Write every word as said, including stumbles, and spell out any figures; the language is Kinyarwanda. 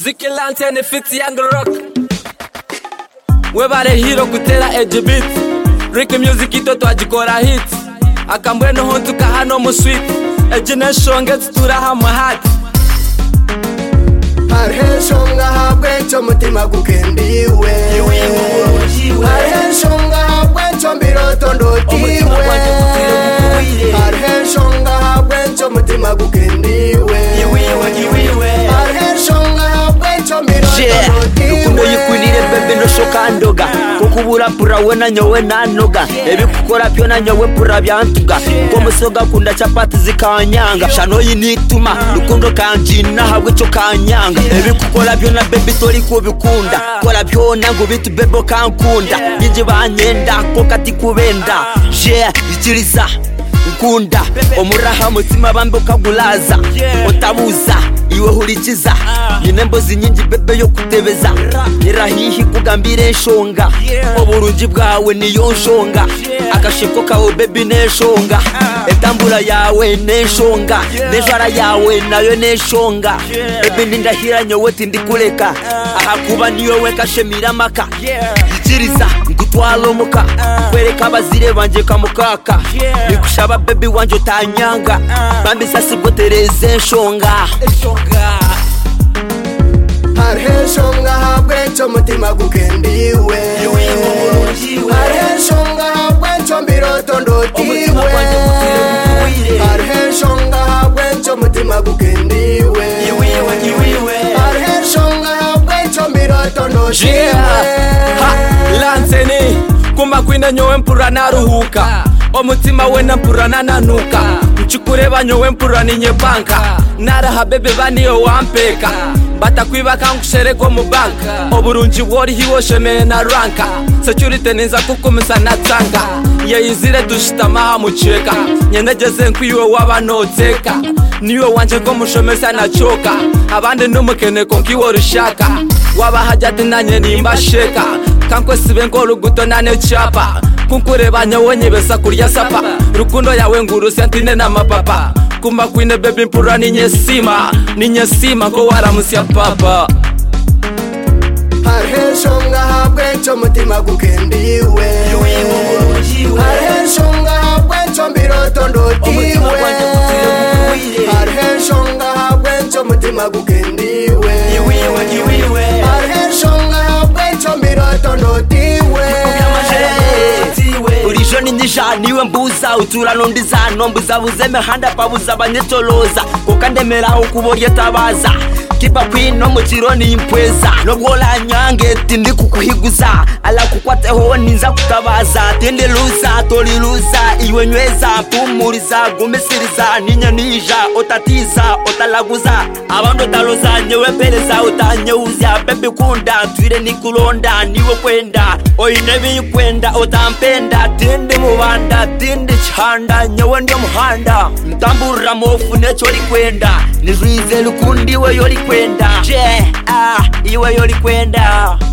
Ziki Lantern fits Young Rock. We bare hero kutera edge beat. Rick music ito twajikora hit. Akambwe no hontu kahano mu sweet. Edge nation gets turaha mu hat. Arhe shonga habwencho mutima gukendiwe. Arhe shonga habwencho mbiroto ndotiwe. Arhe shonga habwencho mutima gukendiwe. Arhe shonga habwencho mbiroto ndotiwe. Rukundo yikwirire bebe no shokandoga. Kukubura pura wena nyowe nanoga. Ebi kukora pyo na nyowe pura byantuga. Ko musoga kunda chapati zikanyanga. Shano yinituma rukundo kanjina habwencho kanyanga. Ebi kukora byo na baby tori kubikunda. Kora byo nango bitu bebo kankunda. Yinje banyenda ko kati kubenda. Yeah, ikiriza ukunda omuraha mutima bamboka gulaza otabuza iwe hurikiza inembo zinyingi bebe yo kutebeza irahihi kugambire nshonga oburungi bwawe niyo nshonga akashiko kawe baby neshonga etambura yawe neshonga nejara yawe nayo neshonga baby ndindahira nyowe tindikuleka ahakuba niyo we kashemira maka ikiriza ngutwalo muka kwereka abazire banje kamukaka nikushaba baby wanje tanyanga bambi sasibwo tereze nshonga Arhe shonga habwencho mutima gukendiwe. Arhe shonga habwencho mbiroto ndotiwe. Arhe shonga habwencho mutima gukendiwe. Arhe shonga habwencho mbiroto ndotiwe. Lantern kumba kwina nyowe mpura naruhuka. Omutima wena mpura nananuka. Mchukureba nyowe mpura ninye banka. Naraha bebe baniyo wampeka. Batakwiba kankushereko mu banka. Oburungi wori hiwo shemeye na ranka. Security ninza kukumisa na tanga. Yeyizire dushitama mucheka. Nyendegeze nkwiwe wabanoteka. Niwe wanje ko mushomesa na choka. Abande numukene konkiwo rushaka. Wabahajati nanye nimba sheka. Kankwe sibe ngolo guto nane chapa. Kunkureba nyowe nyebesa kurya sapa. Rukundo yawe nguru sentine na mapapa. Kumba kwine baby mpura ninye sima. Ninye sima ko waramusya papa. Arhe shonga habwencho mutima gukendiwe. Arhe shonga habwencho mbiroto ndotiwe. Arhe shonga habwencho mutima gukendiwe. Arhe shonga habwencho mbiroto ndotiwe. Urisho ninjisha niwe mbuza utura nondiza nombuza buzeme handa pabuza banyetoloza kokandemera ukuboye tabaza kipa kwino mukironi impweza nobwola nyange tindi kukuhiguza ala kukwateho ninza kutabaza tende luza tori luza iwe nyweza pumuriza gumesiriza ninya nija otatiza otalaguza abando taloza nyewe pereza utanyeuza bebe kunda twire nikulonda niwe kwenda oyinebi kwenda otampenda tende mubanda tende chanda nyewe ndio muhanda mtambura mofu necho likwenda nizwize lukundi we yoli kwenda je ah iwe yoli kwenda